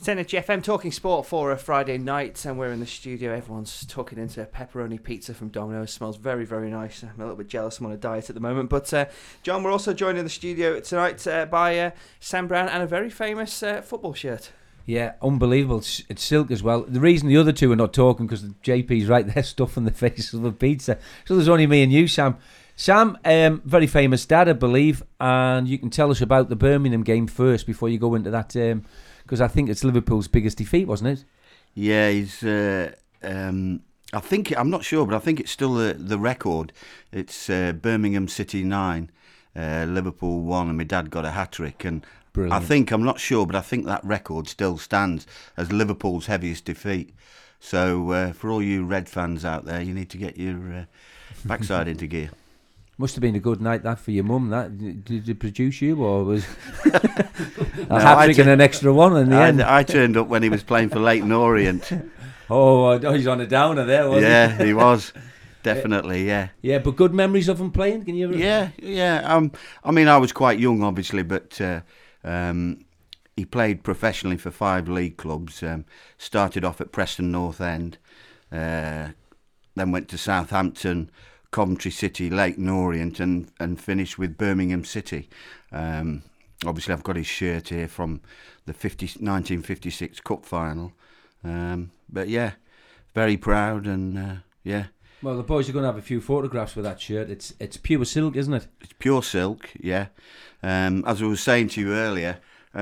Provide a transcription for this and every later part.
It's Energy FM talking sport for a Friday night, and we're in the studio. Everyone's talking into pepperoni pizza from Domino's. Smells very, very nice. I'm a little bit jealous. I'm on a diet at the moment. But, John, we're also joined in the studio tonight by Sam Brown and a very famous football shirt. Yeah, unbelievable. It's silk as well. The reason the other two are not talking because JP's right there stuffing the face of the pizza. So there's only me and you, Sam. Sam, very famous dad, I believe, and you can tell us about the Birmingham game first before you go into that, because I think it's Liverpool's biggest defeat, wasn't it? Yeah, he's. I think I'm not sure, but I think it's still the record. It's Birmingham City 9, Liverpool 1, and my dad got a hat trick. And Brilliant. I'm not sure, but I think that record still stands as Liverpool's heaviest defeat. So for all you Red fans out there, you need to get your backside into gear. Must have been a good night that for your mum. That did it produce you, or was No, a hat trick and an extra one in the end? I turned up when he was playing for Leyton Orient. Oh, he's on a downer there, wasn't he? Yeah, he was. Definitely, yeah. Yeah, but good memories of him playing. Can you? Yeah. I mean, I was quite young, obviously, but he played professionally for 5 league clubs. Started off at Preston North End, then went to Southampton, Coventry City, Leyton Orient, and finished with Birmingham City. Obviously, I've got his shirt here from the 1956 Cup final. But yeah, very proud and yeah. Well, the boys are going to have a few photographs with that shirt. It's pure silk, isn't it? It's pure silk, yeah. As I was saying to you earlier,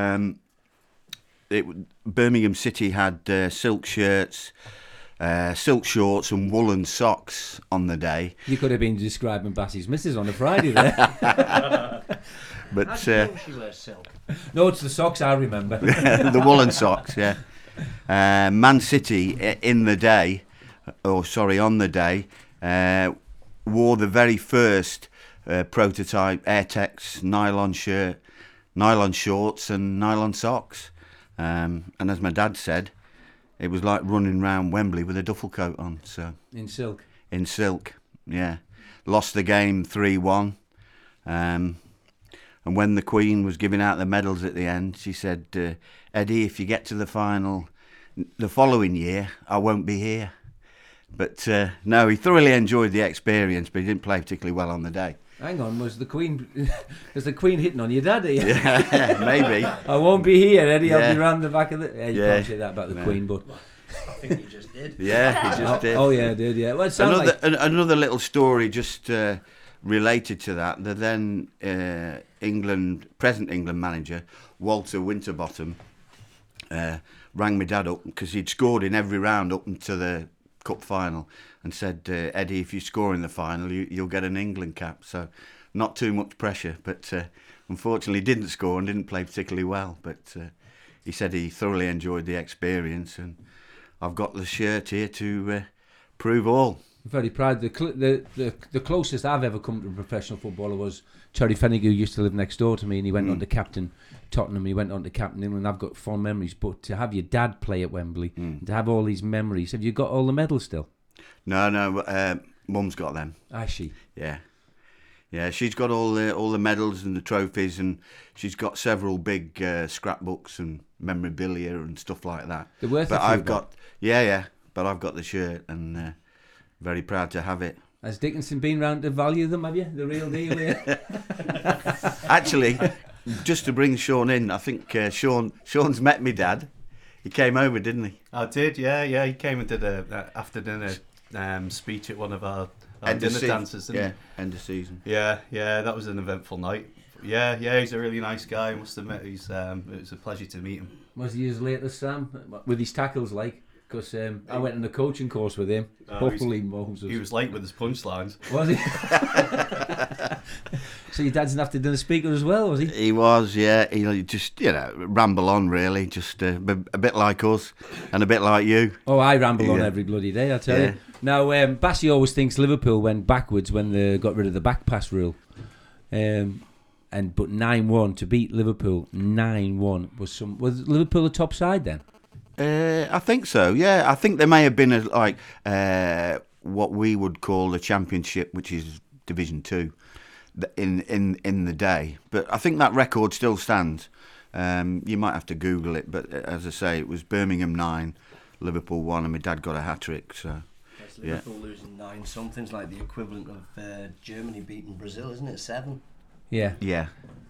Birmingham City had silk shirts, silk shorts and woolen socks on the day. You could have been describing Bassie's missus on a Friday there. But She wears silk. No, it's the socks I remember. the woolen socks, yeah. Man City on the day, wore the very first prototype Airtex nylon shirt, nylon shorts and nylon socks. And as my dad said, it was like running round Wembley with a duffel coat on. So In silk. in silk, yeah. Lost the game 3-1. And when the Queen was giving out the medals at the end, she said, Eddie, if you get to the final the following year, I won't be here. But no, he thoroughly enjoyed the experience, but he didn't play particularly well on the day. Hang on, was the Queen hitting on your daddy? Yeah, maybe. I won't be here, Eddie. Yeah. I'll be round the back of the... You Yeah. can't say that about the No. Queen, but... I think you just did. Yeah, he just did. Oh, yeah, I did, yeah. Well, it sounds Another little story just related to that. The then present England manager, Walter Winterbottom, rang my dad up because he'd scored in every round up until the cup final and said, Eddie, if you score in the final, you'll get an England cap. So not too much pressure, but unfortunately didn't score and didn't play particularly well. But he said he thoroughly enjoyed the experience, and I've got the shirt here to prove all. I'm very proud. The closest I've ever come to a professional footballer was Terry Fennick, who used to live next door to me, and he went on to captain Tottenham, he went on to captain England. I've got fond memories, but to have your dad play at Wembley, and to have all these memories, have you got all the medals still? No, Mum's got them. Has she? Yeah, she's got all the medals and the trophies, and she's got several big scrapbooks and memorabilia and stuff like that. They're worth But a few, I've got but I've got the shirt and very proud to have it. Has Dickinson been round to value them, have you? The real deal here? Actually, just to bring Sean in, I think Sean's met me dad. He came over, didn't he? I did, yeah. He came and did a after dinner speech at one of our dinner dances, didn't Yeah, end of season. he? Yeah, that was an eventful night. Yeah, he's a really nice guy, I must admit. It was a pleasure to meet him. Was he as late as Sam? With his tackles, like? Because I went on a coaching course with him. Holy Moses. He was late with his punchlines. Was he? So your dad's after dinner speaker as well, was he? He was, yeah. He just, ramble on, really. Just a bit like us and a bit like you. Oh, I ramble on Yeah. every bloody day, I tell Yeah. you. Now, Bassie always thinks Liverpool went backwards when they got rid of the back pass rule. But 9-1 to beat Liverpool, 9-1 was Liverpool a top side then? I think so, yeah. I think there may have been what we would call the Championship, which is Division 2, in the day. But I think that record still stands. You might have to Google it, but as I say, it was Birmingham 9, Liverpool 1, and my dad got a hat-trick, so... That's Liverpool losing 9 something's like the equivalent of Germany beating Brazil, isn't it? 7. Yeah. Yeah.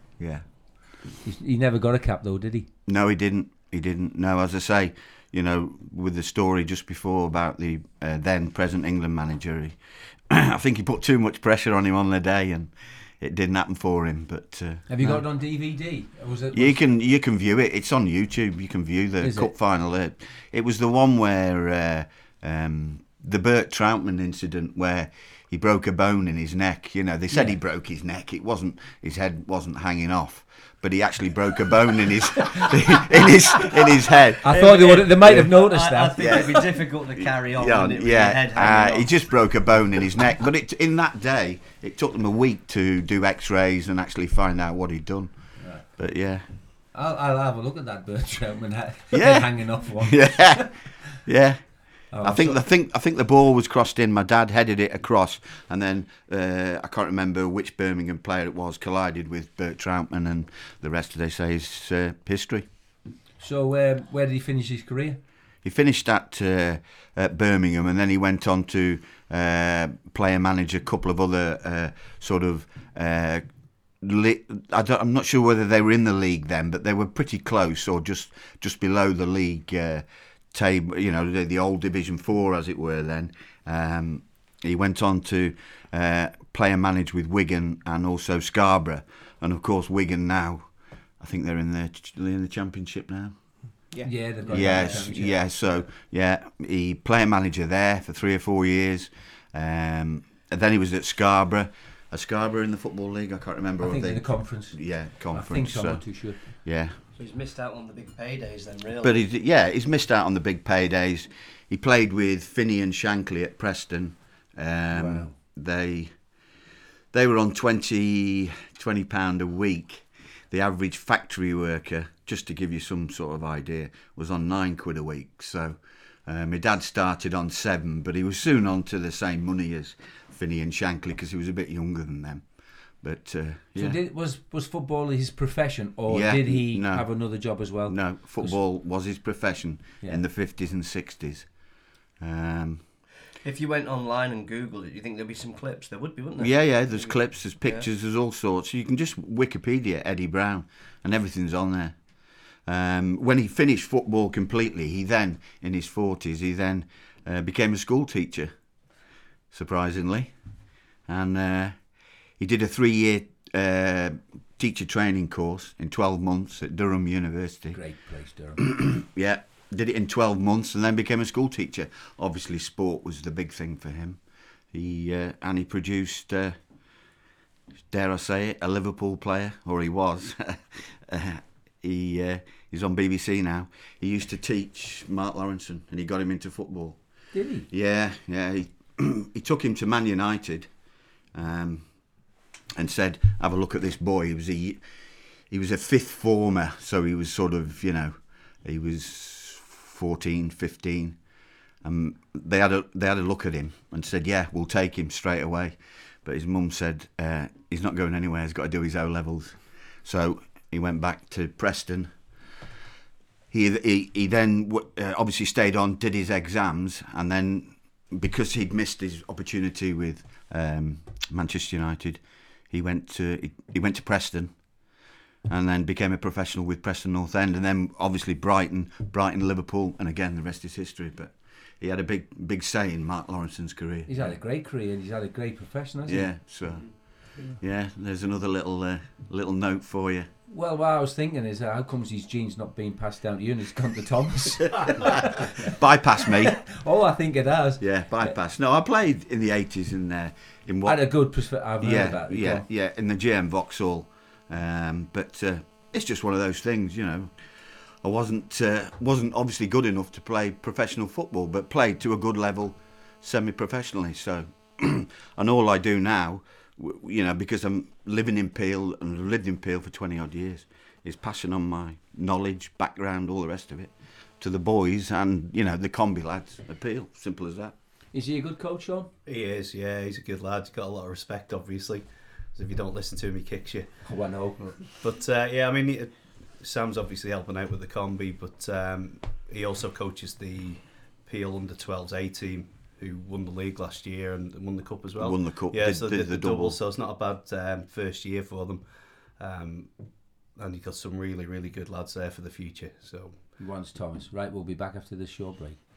He never got a cap though, did he? No, he didn't. No, as I say, with the story just before about the then present England manager, I think he put too much pressure on him on the day, and it didn't happen for him. But have you got it on DVD? You can view it. It's on YouTube. You can view the cup final. It was the one where the Bert Troutman incident where he broke a bone in his neck. They said he broke his neck. It wasn't. His head wasn't hanging off. But he actually broke a bone in his in his head. I thought they might have noticed that. I think it'd be difficult to carry on. With your head hanging off. He just broke a bone in his neck. But in that day, it took them a week to do X-rays and actually find out what he'd done. Right. But yeah, I'll have a look at that Bert Troutman head hanging off one. Yeah. Oh, I think the ball was crossed in. My dad headed it across, and then I can't remember which Birmingham player it was collided with Bert Troutman, and the rest, they say, is history. So where did he finish his career? He finished at Birmingham, and then he went on to play and manage a couple of other I'm not sure whether they were in the league then, but they were pretty close, or just below the league table, the old Division 4 as it were then. He went on to play and manage with Wigan and also Scarborough, and of course Wigan now, I think they're in the Championship now. Yeah, they've got So he played manager there for 3 or 4 years, and then he was at Scarborough. In the Football League, I can't remember. I think in the conference. Yeah, conference. I think so. I'm not too sure. Yeah. So he's missed out on the big paydays then, really. But he's missed out on the big paydays. He played with Finney and Shankly at Preston. Wow. They were on £20 a week. The average factory worker, just to give you some sort of idea, was on £9 a week. So my dad started on 7, but he was soon on to the same money as Finney and Shankly because he was a bit younger than them. But So was football his profession, or did he have another job as well? No, football was his profession in the 50s and 60s. If you went online and Googled it, do you think there'd be some clips? There would be, wouldn't there? Yeah, there's clips, there's pictures, there's all sorts. You can just Wikipedia Eddie Brown and everything's on there. When he finished football completely, he then, in his 40s, he then became a school teacher, surprisingly. And he did a 3-year teacher training course in 12 months at Durham University. Great place, Durham. Yeah, did it in 12 months and then became a school teacher. Obviously, sport was the big thing for him. He produced, dare I say it, a Liverpool player, or he was. He's on BBC now. He used to teach Mark Lawrenson, and he got him into football. Did he? Yeah. He took him to Man United. And said, have a look at this boy. He was a 5th former, so he was sort of, he was 14, 15. They had a look at him and said, yeah, we'll take him straight away. But his mum said, he's not going anywhere, he's got to do his O-levels. So he went back to Preston. He then obviously stayed on, did his exams, and then because he'd missed his opportunity with Manchester United, he went to Preston, and then became a professional with Preston North End, and then obviously Brighton, Liverpool, and again the rest is history. But he had a big say in Mark Lawrenson's career. He's had a great career, and he's had a great profession, hasn't he? Yeah. So there's another little note for you. Well, what I was thinking is, how comes his genes not being passed down to you and it's gone to Thomas? Bypass me. Oh, I think it has. Yeah, bypass. No, I played in the 80s in what? Had a good perspective. I've heard that. Yeah, in the GM Vauxhall. But it's just one of those things, I wasn't obviously good enough to play professional football, but played to a good level semi-professionally. So, and all I do now, because I'm living in Peel and lived in Peel for 20 odd years, is passing on my knowledge, background, all the rest of it to the boys and, the combi lads at Peel. Simple as that. Is he a good coach, Sean? He is, yeah. He's a good lad. He's got a lot of respect, obviously. Because if you don't listen to him, he kicks you. Oh, I know. But, I mean, Sam's obviously helping out with the combi, but he also coaches the Peel under-12s A team, who won the league last year and won the cup as well. Won the cup, yeah. did, So did they the did double. double. So it's not a bad first year for them. And you've got some really, really good lads there for the future. So Once Thomas. Right, we'll be back after this short break.